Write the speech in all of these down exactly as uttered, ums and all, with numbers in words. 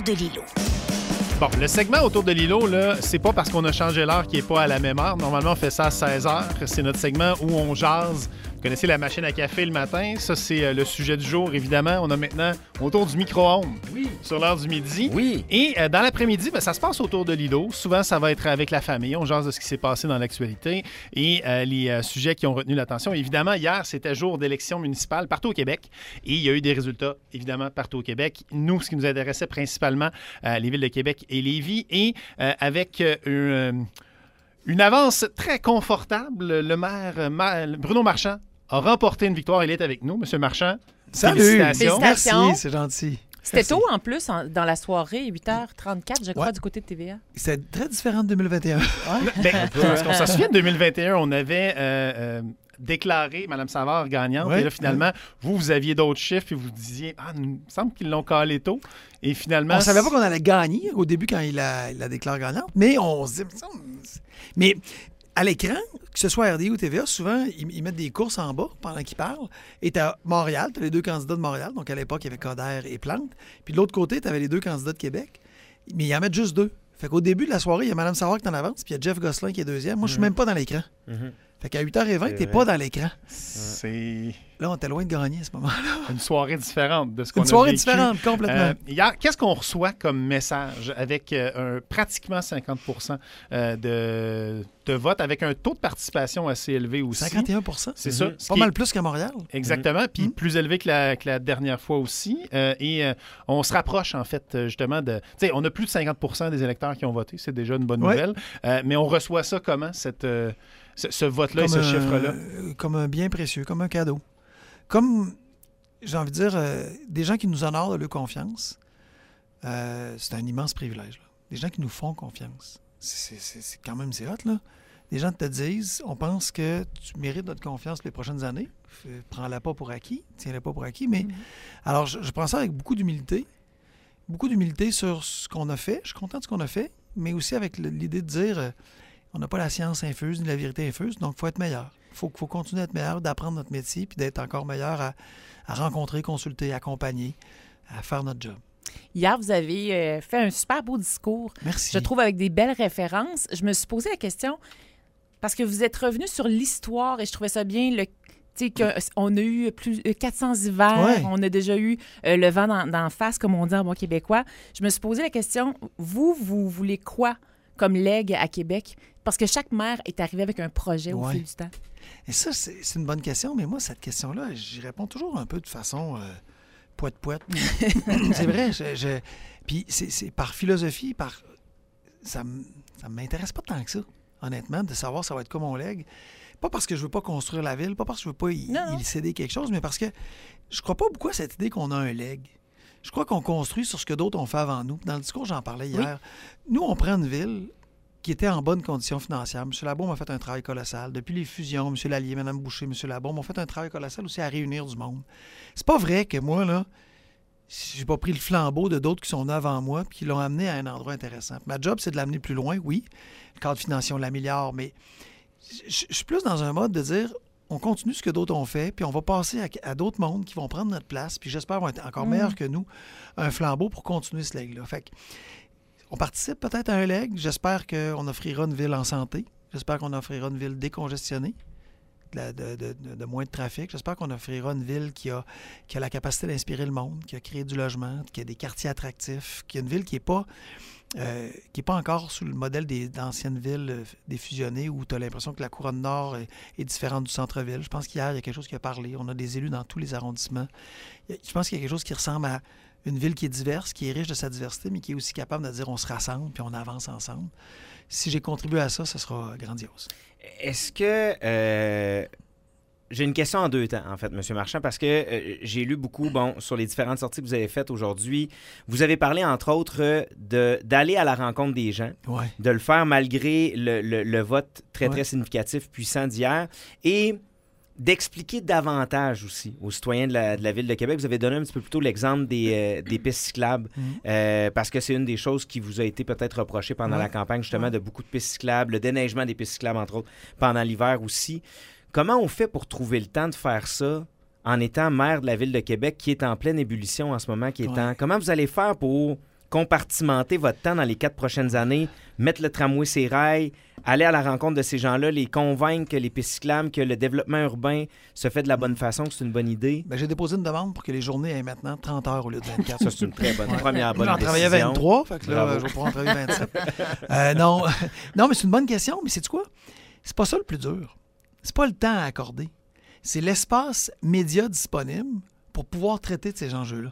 de l'îlot. Bon, le segment autour de l'îlot, là, c'est pas parce qu'on a changé l'heure qu'il n'est pas à la même heure. Normalement, on fait ça à seize heures. C'est notre segment où on jase. Vous connaissez la machine à café le matin. Ça, c'est euh, le sujet du jour, évidemment. On a maintenant autour du micro-ondes oui. sur l'heure du midi. Oui. Et euh, dans l'après-midi, ben, ça se passe autour de l'îlot. Souvent, ça va être avec la famille. On jase de ce qui s'est passé dans l'actualité et euh, les euh, sujets qui ont retenu l'attention. Évidemment, hier, c'était jour d'élection municipale partout au Québec. Et il y a eu des résultats, évidemment, partout au Québec. Nous, ce qui nous intéressait principalement, euh, les villes de Québec et Lévis. Et euh, avec euh, une, une avance très confortable, le maire Ma- Bruno Marchand a remporté une victoire. Il est avec nous. Monsieur Marchand, salut! Félicitations. Félicitations. Merci, c'est gentil. C'était Merci. tôt en plus, en- dans la soirée, huit heures trente-quatre, je crois, Ouais. du côté de T V A. C'est très différent de deux mille vingt et un. Ben, parce qu'on s'en souvient, de deux mille vingt et un, on avait euh, euh, déclaré Mme Savard gagnante. Ouais, et là, finalement, ouais. vous, vous aviez d'autres chiffres puis vous disiez, ah, il me semble qu'ils l'ont calé tôt. Et finalement... On savait pas qu'on allait gagner au début quand il la, il la déclare gagnante, mais on se dit... mais ça, on- Mais à l'écran, que ce soit R D I ou T V A, souvent, ils, ils mettent des courses en bas pendant qu'ils parlent. Et t'as Montréal, t'as les deux candidats de Montréal. Donc, à l'époque, il y avait Coderre et Plante. Puis de l'autre côté, t'avais les deux candidats de Québec. Mais ils en mettent juste deux. Fait qu'au début de la soirée, il y a Mme Savard qui est en avance, puis il y a Jeff Gosselin qui est deuxième. Moi, je suis même pas dans l'écran. Mhm. Fait qu'à huit heures vingt, C'est t'es vrai. pas dans l'écran. C'est Là, on était loin de gagner à ce moment-là. une soirée différente de ce qu'on Une a soirée vécu. différente, complètement. Euh, hier, qu'est-ce qu'on reçoit comme message avec euh, un, pratiquement cinquante pour cent euh, de, de vote, avec un taux de participation assez élevé aussi? cinquante et un pour cent. C'est Mhm. ça. C'est Ce pas qui mal est- plus qu'à Montréal. Exactement, puis Mhm. plus élevé que la, que la dernière fois aussi. Euh, et euh, on se rapproche, en fait, euh, justement de... Tu sais, on a plus de cinquante pour cent des électeurs qui ont voté. C'est déjà une bonne Ouais. nouvelle. Euh, mais on reçoit ça comment, cette, euh, ce, ce vote-là et Comme ce un- chiffre-là? euh, Comme un bien précieux, comme un cadeau. Comme, j'ai envie de dire, euh, des gens qui nous honorent de leur confiance, euh, c'est un immense privilège. Là. Des gens qui nous font confiance. C'est, c'est- c'est- c'est quand même, c'est hot, là. Des gens te disent, on pense que tu mérites notre confiance les prochaines années. F- Prends-la pas pour acquis, tiens-la pas pour acquis. Mais alors, je, je prends ça avec beaucoup d'humilité. Beaucoup d'humilité sur ce qu'on a fait. Je suis content de ce qu'on a fait, mais aussi avec le- l'idée de dire, euh, on n'a pas la science infuse ni la vérité infuse, donc il faut être meilleur. Il faut, faut continuer à être meilleur, d'apprendre notre métier, puis d'être encore meilleur à, à rencontrer, consulter, accompagner, à faire notre job. Hier, vous avez euh, fait un super beau discours, Merci. je trouve, avec des belles références. Je me suis posé la question, parce que vous êtes revenu sur l'histoire, et je trouvais ça bien, le tu sais, que- on a eu plus de quatre cents hivers, Ouais. on a déjà eu euh, le vent d'en, d'en face, comme on dit en bon québécois. Je me suis posé la question, vous, vous voulez quoi comme legs à Québec? Parce que chaque maire est arrivé avec un projet au Ouais. fil du temps. Et ça, c'est, c'est une bonne question, mais moi, cette question-là, j'y réponds toujours un peu de façon euh, poète-poète. C'est vrai. Je, je- Puis c'est, c'est par philosophie, par ça m- ça m'intéresse pas tant que ça, honnêtement, de savoir ça va être quoi mon legs. Pas parce que je veux pas construire la ville, pas parce que je veux pas y, Non, non. y céder quelque chose, mais parce que je crois pas beaucoup à cette idée qu'on a un leg. Je crois qu'on construit sur ce que d'autres ont fait avant nous. Dans le discours, j'en parlais hier. Nous, on prend une ville qui était en bonne condition financière. M. Labaume a fait un travail colossal. Depuis les fusions, M. Lallier, Mme Boucher, M. Labaume ont fait un travail colossal aussi à réunir du monde. C'est pas vrai que moi, là, j'ai pas pris le flambeau de d'autres qui sont venus avant moi et qui l'ont amené à un endroit intéressant. Ma job, c'est de l'amener plus loin, oui. Le cadre financier, on l'améliore, mais je je suis plus dans un mode de dire on continue ce que d'autres ont fait, puis on va passer à, à d'autres mondes qui vont prendre notre place, puis j'espère vont être encore Mm. meilleurs que nous, un flambeau pour continuer ce leg-là. Fait que, on participe peut-être à un leg. J'espère qu'on offrira une ville en santé. J'espère qu'on offrira une ville décongestionnée, de, la- de- de- de- de moins de trafic. J'espère qu'on offrira une ville qui a, qui a la capacité d'inspirer le monde, qui a créé du logement, qui a des quartiers attractifs, qui a une ville qui n'est pas, euh, qui est pas encore sous le modèle des, d'anciennes villes euh, des fusionnées où tu as l'impression que la couronne nord est, est différente du centre-ville. Je pense qu'hier, il y a quelque chose qui a parlé. On a des élus dans tous les arrondissements. Il y a- Je pense qu'il y a quelque chose qui ressemble à une ville qui est diverse, qui est riche de sa diversité, mais qui est aussi capable de dire on se rassemble puis on avance ensemble. Si j'ai contribué à ça, ce sera grandiose. Est-ce que... euh, J'ai une question en deux temps, en fait, M. Marchand, parce que euh, j'ai lu beaucoup, bon, sur les différentes sorties que vous avez faites aujourd'hui. Vous avez parlé, entre autres, euh, de, d'aller à la rencontre des gens, Ouais. de le faire malgré le, le- le vote très, Ouais. très significatif, puissant d'hier, et d'expliquer davantage aussi aux citoyens de la, de la Ville de Québec. Vous avez donné un petit peu plus tôt l'exemple des, euh, des pistes cyclables, Mhm. euh, parce que c'est une des choses qui vous a été peut-être reprochée pendant Ouais. la campagne, justement, Ouais. de beaucoup de pistes cyclables, le déneigement des pistes cyclables, entre autres, pendant l'hiver aussi. Comment on fait pour trouver le temps de faire ça en étant maire de la Ville de Québec, qui est en pleine ébullition en ce moment, qui est Ouais. en... Comment vous allez faire pour compartimenter votre temps dans les quatre prochaines années, mettre le tramway ses rails, aller à la rencontre de ces gens-là, les convaincre que les pistes cyclables, que le développement urbain se fait de la bonne façon, que c'est une bonne idée? Ben, j'ai déposé une demande pour que les journées aient maintenant trente heures au lieu de vingt-quatre. Ça, c'est une très bonne première bonne J'en décision. travaillais vingt-trois, fait que là, Bravo. je vais pouvoir en travailler vingt-sept. euh, non. non, mais c'est une bonne question. Mais sais-tu quoi? C'est pas ça le plus dur. C'est pas le temps à accorder. C'est l'espace média disponible pour pouvoir traiter de ces enjeux-là.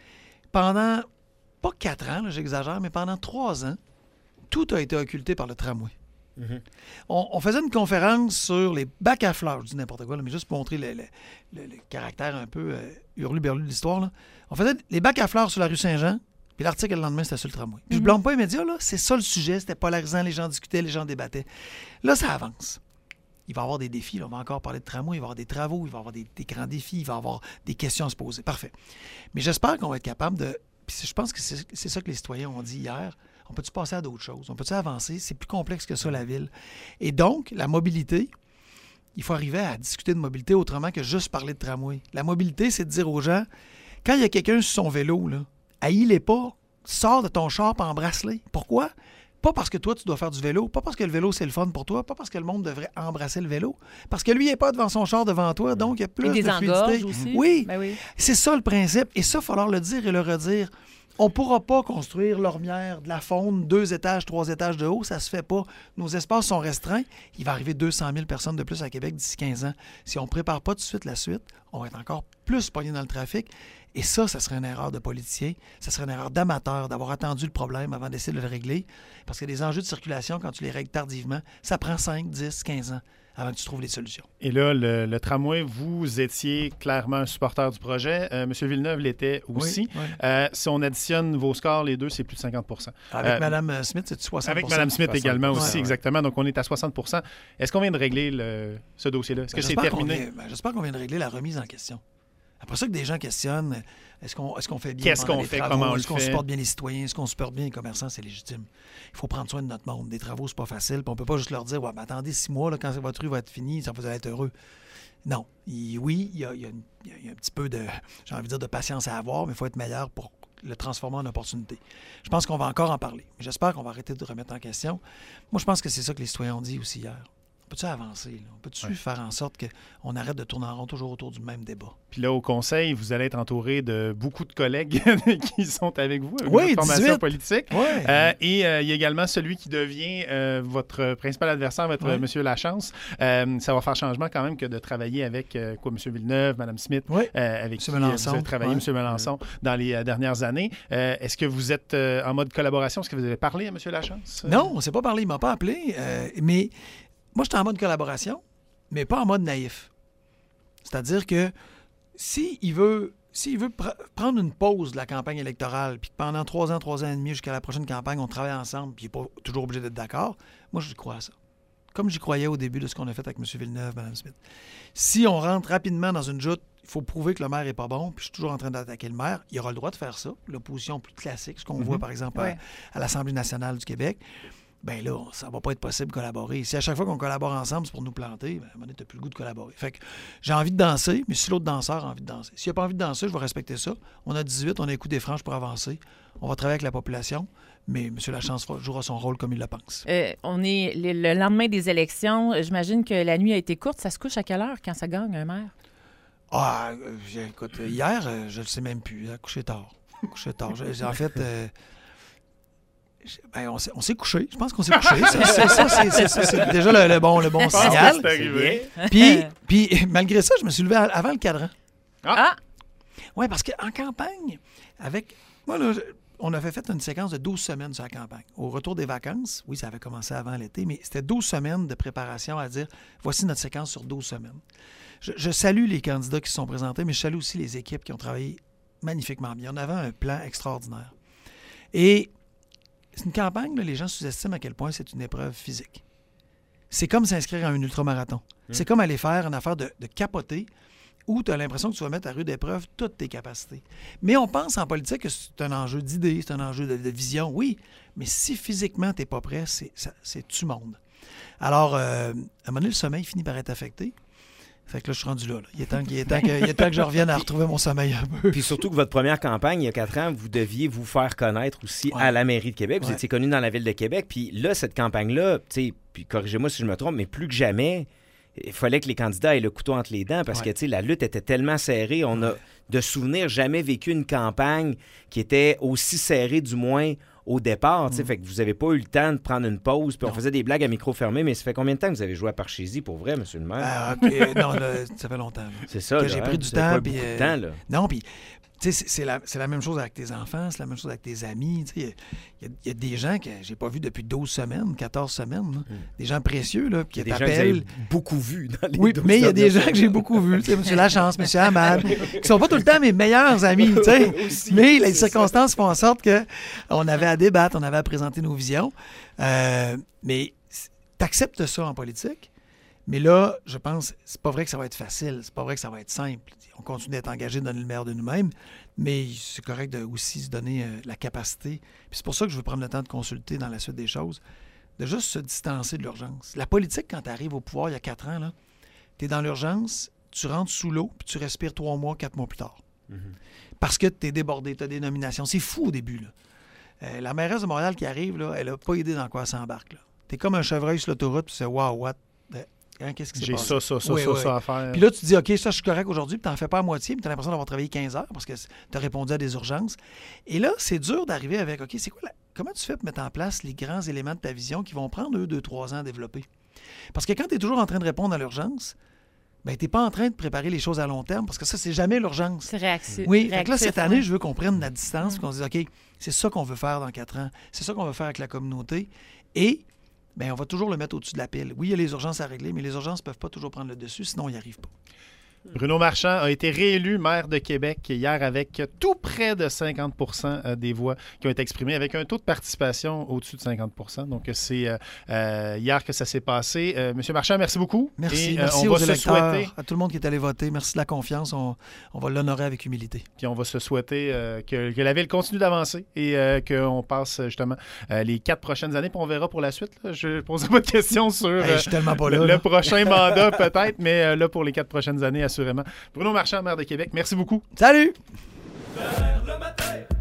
Pendant, pas quatre ans, là, j'exagère, mais pendant trois ans, tout a été occulté par le tramway. Mm-hmm. On, on faisait une conférence sur les bacs à fleurs, je dis n'importe quoi, là, mais juste pour montrer le, le, le, le caractère un peu euh, hurlu-berlu de l'histoire. Là. On faisait les bacs à fleurs sur la rue Saint-Jean, puis l'article le lendemain, c'était sur le tramway. Puis Mm-hmm. je blâme pas les médias, là, c'est ça le sujet, c'était polarisant, les gens discutaient, les gens débattaient. Là, ça avance. Il va y avoir des défis, là, on va encore parler de tramway, il va y avoir des travaux, il va y avoir des, des grands défis, il va y avoir des questions à se poser. Parfait. Mais j'espère qu'on va être capable de... Puis je pense que c'est, c'est ça que les citoyens ont dit hier. On peut-tu passer à d'autres choses? On peut-tu avancer? C'est plus complexe que ça, la ville. Et donc, la mobilité, il faut arriver à discuter de mobilité autrement que juste parler de tramway. La mobilité, c'est de dire aux gens, quand il y a quelqu'un sur son vélo, là, haïs-les pas, sors de ton char et embrasse-les. Pourquoi? Pas parce que toi, tu dois faire du vélo, pas parce que le vélo, c'est le fun pour toi, pas parce que le monde devrait embrasser le vélo, parce que lui, il n'est pas devant son char devant toi, donc il y a plus Et des de engorges fluidité. aussi. Oui, Ben oui. c'est ça le principe. Et ça, il va falloir le dire et le redire. On ne pourra pas construire l'ormière, de la faune, deux étages, trois étages de haut. Ça ne se fait pas. Nos espaces sont restreints. Il va arriver deux cent mille personnes de plus à Québec d'ici quinze ans. Si on ne prépare pas tout de suite la suite, on va être encore plus pogné dans le trafic. Et ça, ça serait une erreur de politicien. Ça serait une erreur d'amateur d'avoir attendu le problème avant d'essayer de le régler. Parce que les enjeux de circulation, quand tu les règles tardivement, ça prend cinq, dix, quinze ans avant que tu trouves les solutions. Et là, le, le tramway, vous étiez clairement un supporter du projet. Euh, M. Villeneuve l'était aussi. Oui, oui. Euh, si on additionne vos scores, les deux, c'est plus de cinquante pour cent. Avec Euh, Mme Smith, c'est soixante pour cent. Avec Mme Smith soixante également pour cent, aussi, ouais. exactement. Donc, on est à soixante pour cent. Est-ce qu'on vient de régler le, ce dossier-là? Est-ce que Ben, c'est j'espère qu'on terminé? vient- ben, j'espère qu'on vient de régler la remise en question. Après ça, que des gens questionnent, est-ce qu'on, est-ce qu'on fait bien Qu'est-ce pendant qu'on les fait? travaux? Comment on Est-ce le qu'on fait? supporte bien les citoyens? Est-ce qu'on supporte bien les commerçants? C'est légitime. Il faut prendre soin de notre monde. Des travaux, c'est pas facile. Puis on peut pas juste leur dire, ouais, ben, attendez six mois, là, quand votre rue va être finie, ça vous allez être heureux. Non. Il- oui, il y a, il y a une- il y a un petit peu de, j'ai envie de dire, de patience à avoir, mais il faut être meilleur pour le transformer en opportunité. Je pense qu'on va encore en parler. J'espère qu'on va arrêter de remettre en question. Moi, je pense que c'est ça que les citoyens ont dit aussi hier. On peut-tu avancer? Là? On peut-tu Ouais. faire en sorte qu'on arrête de tourner en rond toujours autour du même débat? Puis là, au conseil, vous allez être entouré de beaucoup de collègues qui sont avec vous, avec Oui, votre formation dix-huit. politique. Ouais. Euh, et euh, il y a également celui qui devient euh, votre principal adversaire, votre Ouais. euh, Monsieur Lachance. Euh, ça va faire changement quand même que de travailler avec euh, quoi, M. Villeneuve, Mme Smith, Oui. euh, avec Monsieur qui euh, Melançon, vous avez travaillé, ouais. M. Melançon, dans les euh, dernières années. Euh, Est-ce que vous êtes euh, en mode collaboration? Est-ce que vous avez parlé à M. Lachance? Non, on ne s'est pas parlé, il ne m'a pas appelé. euh, mais moi, j'étais en mode collaboration, mais pas en mode naïf. C'est-à-dire que s'il veut, s'il veut pr- prendre une pause de la campagne électorale, puis que pendant trois ans, trois ans et demi, jusqu'à la prochaine campagne, on travaille ensemble, puis il n'est pas toujours obligé d'être d'accord, moi, j'y crois à ça. Comme j'y croyais au début de ce qu'on a fait avec M. Villeneuve, Mme Smith. Si on rentre rapidement dans une joute, il faut prouver que le maire n'est pas bon, puis je suis toujours en train d'attaquer le maire, il aura le droit de faire ça. L'opposition plus classique, ce qu'on Mhm. voit, par exemple, Ouais. à, à l'Assemblée nationale du Québec. Ben là, ça va pas être possible de collaborer. Si à chaque fois qu'on collabore ensemble, c'est pour nous planter, ben, à un moment donné, t'as plus le goût de collaborer. Fait que j'ai envie de danser, mais si l'autre danseur a envie de danser. S'il n'a pas envie de danser, je vais respecter ça. On a dix-huit, on a les coups des franges pour avancer. On va travailler avec la population, mais M. Lachance fera- jouera son rôle comme il le pense. Euh, on est le, le lendemain des élections. J'imagine que la nuit a été courte. Ça se couche à quelle heure quand ça gagne un maire? Ah, euh, j'ai- écoute, euh, hier, euh, je le sais même plus. J'ai couché tard. Couché tard. J'ai- j'ai- en fait... euh, j'ai- ben, on s'est on s'est couché. Je pense qu'on s'est couché. Ça, c'est, ça, c'est, c'est- c'est- c'est déjà le, le bon, le bon Je pense que signal. c'est arrivé. Puis, puis, malgré ça, je me suis levé à- avant le cadran. Ah! Oui, parce qu'en campagne, avec. Moi, là, je- on avait fait une séquence de douze semaines sur la campagne. Au retour des vacances, oui, ça avait commencé avant l'été, mais c'était douze semaines de préparation à dire voici notre séquence sur douze semaines. Je, je salue les candidats qui se sont présentés, mais je salue aussi les équipes qui ont travaillé magnifiquement bien. On avait un plan extraordinaire. Et c'est une campagne, là, les gens sous-estiment à quel point c'est une épreuve physique. C'est comme s'inscrire à un ultramarathon. C'est comme aller faire une affaire de, de capoter où tu as l'impression que tu vas mettre à rude épreuve toutes tes capacités. Mais on pense en politique que c'est un enjeu d'idées, c'est un enjeu de, de vision, oui, mais si physiquement tu n'es pas prêt, c'est, ça- c'est tu monde. Alors, euh, à un moment donné, le sommeil finit par être affecté. Fait que là, je suis rendu là. là. Il, est temps, il, est temps que, il est temps que je revienne à retrouver mon sommeil un peu. Puis surtout que votre première campagne, il y a quatre ans, vous deviez vous faire connaître aussi Ouais. à la mairie de Québec. Vous Ouais. étiez connu dans la ville de Québec. Puis là, cette campagne-là, tu sais, puis corrigez-moi si je me trompe, mais plus que jamais, il fallait que les candidats aient le couteau entre les dents parce Ouais. que, tu sais, la lutte était tellement serrée. On a, de souvenir, jamais vécu une campagne qui était aussi serrée, du moins, au départ. tu sais. Mm. Fait que vous n'avez pas eu le temps de prendre une pause. Puis on Non. faisait des blagues à micro fermé. Mais ça fait combien de temps que vous avez joué à Parchésie, pour vrai, monsieur le maire? Ah, OK. Non, là, ça fait longtemps. là. C'est ça, que là, j'ai hein? pris du Vous avez temps, pas eu puis, beaucoup de euh, temps, là. Non, puis, tu sais, c'est- c'est la, c'est la même chose avec tes enfants, c'est la même chose avec tes amis. Tu sais, il y, a- il y a des gens que j'ai pas vus depuis douze semaines, quatorze semaines. là. Des gens précieux, là, Il y qui a des gens que vous avez t'appellent. beaucoup vus dans les Oui, douze mais il y a des dernières gens que j'ai beaucoup vus. Tu sais, M. Lachance, M. Hamad, qui sont pas tout le temps mes meilleurs amis, tu sais. Aussi, Mais les c'est circonstances font en sorte qu'on avait à débattre, on avait à présenter nos visions. Euh, mais tu acceptes ça en politique. Mais là, je pense, c'est pas vrai que ça va être facile, c'est pas vrai que ça va être simple. On continue d'être engagé, de donner le meilleur de nous-mêmes, mais c'est correct de aussi se donner euh, la capacité. Puis c'est pour ça que je veux prendre le temps de consulter dans la suite des choses, de juste se distancer de l'urgence. La politique, quand tu arrives au pouvoir il y a quatre ans, tu es dans l'urgence, tu rentres sous l'eau, puis tu respires trois mois, quatre mois plus tard. Parce que tu es débordé, tu as des nominations. C'est fou au début. Là. Euh, la mairesse de Montréal qui arrive, là, elle n'a pas idée dans quoi elle s'embarque. Tu es comme un chevreuil sur l'autoroute, puis tu sais, wow, what? Hein, qu'est-ce qui s'est J'ai passé? ça, ça, ça, Oui, ça, oui. ça à faire. Puis là, tu te dis, OK, ça, je suis correct aujourd'hui, puis tu n'en fais pas à moitié, puis tu as l'impression d'avoir travaillé quinze heures parce que tu as répondu à des urgences. Et là, c'est dur d'arriver avec, OK, c'est quoi la... comment tu fais pour mettre en place les grands éléments de ta vision qui vont prendre, eux, deux, trois ans à développer? Parce que quand tu es toujours en train de répondre à l'urgence, ben, tu n'es pas en train de préparer les choses à long terme parce que ça, c'est jamais l'urgence. C'est réactif. Oui, fait que là, réactif, cette année, oui. je veux qu'on prenne la distance et qu'on se dise, OK, c'est ça qu'on veut faire dans quatre ans. C'est ça qu'on veut faire avec la communauté. Et bien, on va toujours le mettre au-dessus de la pile. Oui, il y a les urgences à régler, mais les urgences ne peuvent pas toujours prendre le dessus, sinon, ils n'y arrivent pas. Bruno Marchand a été réélu maire de Québec hier avec tout près de cinquante pour cent des voix qui ont été exprimées, avec un taux de participation au-dessus de cinquante pour cent. Donc, c'est euh, euh, hier que ça s'est passé. Euh, Monsieur Marchand, merci beaucoup. Merci. Et, euh, merci on aux va se électeurs, souhaiter, à tout le monde qui est allé voter. Merci de la confiance. On, on va l'honorer avec humilité. puis on va se souhaiter euh, que, que la ville continue d'avancer et euh, qu'on passe justement euh, les quatre prochaines années. Puis on verra pour la suite. Là. Je ne poserai pas de questions sur Hey, euh, je suis tellement pas là. le, là. le prochain mandat peut-être, mais euh, là pour les quatre prochaines années assurément. Bruno Marchand, maire de Québec, merci beaucoup. Salut!